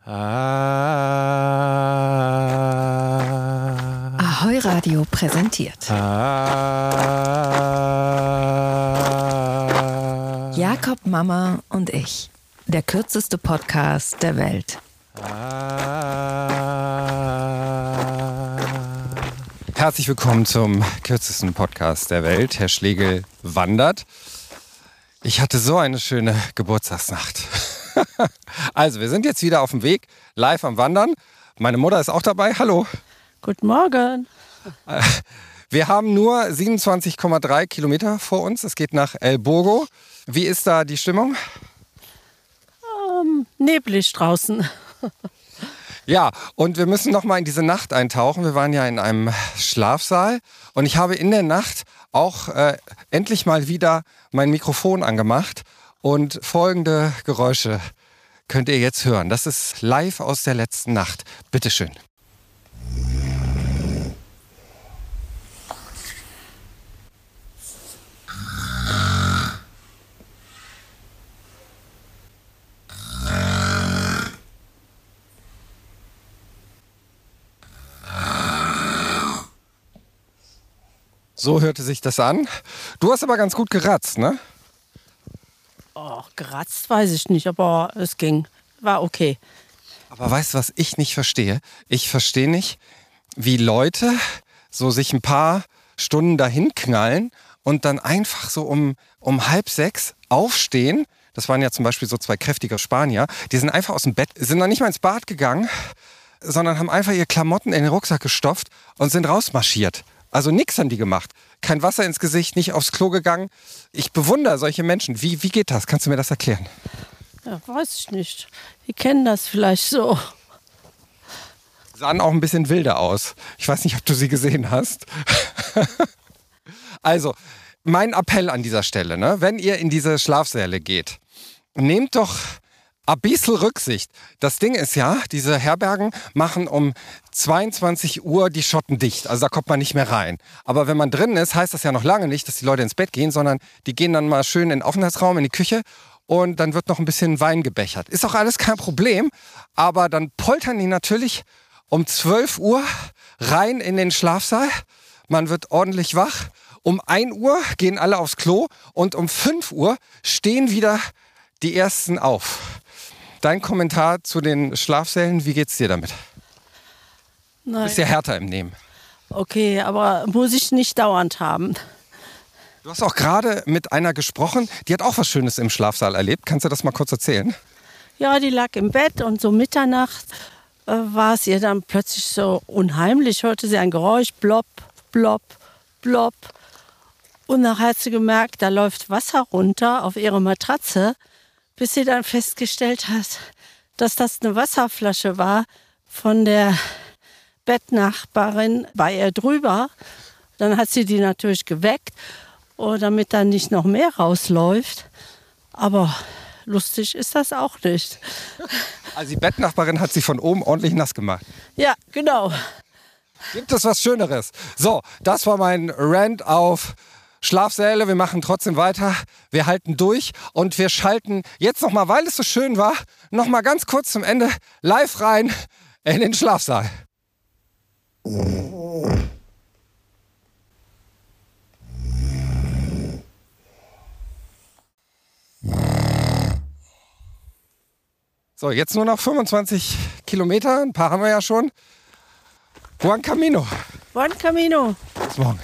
Ahoi Radio präsentiert Jakob, Mama und ich. Der kürzeste Podcast der Welt. Herzlich willkommen zum kürzesten Podcast der Welt. Herr Schlegel wandert. Ich hatte so eine schöne Geburtstagsnacht. Also, wir sind jetzt wieder auf dem Weg, live am Wandern. Meine Mutter ist auch dabei. Hallo. Guten Morgen. Wir haben nur 27,3 Kilometer vor uns. Es geht nach El Burgo. Wie ist da die Stimmung? Neblig draußen. Ja, und wir müssen noch mal in diese Nacht eintauchen. Wir waren ja in einem Schlafsaal und ich habe in der Nacht auch endlich mal wieder mein Mikrofon angemacht und folgende Geräusche könnt ihr jetzt hören. Das ist live aus der letzten Nacht. Bitteschön. So hörte sich das an. Du hast aber ganz gut geratzt, ne? Oh, geratzt weiß ich nicht, aber es ging. War okay. Aber weißt du, was ich nicht verstehe? Ich verstehe nicht, wie Leute so sich ein paar Stunden dahin knallen und dann einfach so um 5:30 aufstehen. Das waren ja zum Beispiel so zwei kräftige Spanier. Die sind einfach aus dem Bett, sind dann nicht mal ins Bad gegangen, sondern haben einfach ihre Klamotten in den Rucksack gestopft und sind rausmarschiert. Also nichts haben die gemacht. Kein Wasser ins Gesicht, nicht aufs Klo gegangen. Ich bewundere solche Menschen. Wie geht das? Kannst du mir das erklären? Ja, weiß ich nicht. Die kennen das vielleicht so. Sahen auch ein bisschen wilder aus. Ich weiß nicht, ob du sie gesehen hast. Also, mein Appell an dieser Stelle, ne? Wenn ihr in diese Schlafsäle geht, nehmt doch ein bisschen Rücksicht. Das Ding ist ja, diese Herbergen machen um 22 Uhr die Schotten dicht. Also da kommt man nicht mehr rein. Aber wenn man drin ist, heißt das ja noch lange nicht, dass die Leute ins Bett gehen, sondern die gehen dann mal schön in den Aufenthaltsraum, in die Küche und dann wird noch ein bisschen Wein gebechert. Ist auch alles kein Problem, aber dann poltern die natürlich um 12 Uhr rein in den Schlafsaal. Man wird ordentlich wach. Um 1 Uhr gehen alle aufs Klo und um 5 Uhr stehen wieder die Ersten auf. Dein Kommentar zu den Schlafsälen, wie geht's dir damit? Nein. Du bist ja härter im Nehmen. Okay, aber muss ich nicht dauernd haben. Du hast auch gerade mit einer gesprochen, die hat auch was Schönes im Schlafsaal erlebt. Kannst du das mal kurz erzählen? Ja, die lag im Bett und so Mitternacht war es ihr dann plötzlich so unheimlich. Hörte sie ein Geräusch, plopp, plopp, plopp. Und nachher hat sie gemerkt, da läuft Wasser runter auf ihre Matratze, bis sie dann festgestellt hat, dass das eine Wasserflasche war von der Bettnachbarin bei ihr drüber. Dann hat sie die natürlich geweckt, damit dann nicht noch mehr rausläuft. Aber lustig ist das auch nicht. Also die Bettnachbarin hat sie von oben ordentlich nass gemacht. Ja, genau. Gibt es was Schöneres? So, das war mein Rant auf Schlafsäle. Wir machen trotzdem weiter. Wir halten durch und wir schalten jetzt nochmal, weil es so schön war, nochmal ganz kurz zum Ende live rein in den Schlafsaal. So, jetzt nur noch 25 Kilometer. Ein paar haben wir ja schon. Buen Camino. Buen Camino. Bis morgen.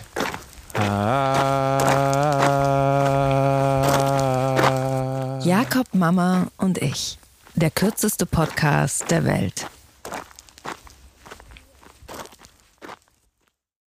Jakob, Mama und ich. Der kürzeste Podcast der Welt.